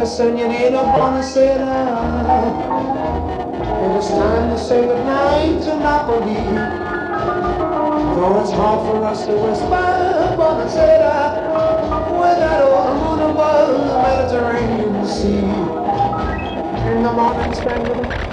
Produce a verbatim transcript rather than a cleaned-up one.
la senorita buonasera. It is time to say goodnight to Napoli. Though it's hard for us to whisper buonasera with that old moon above the Mediterranean Sea. In the morning, spend with them.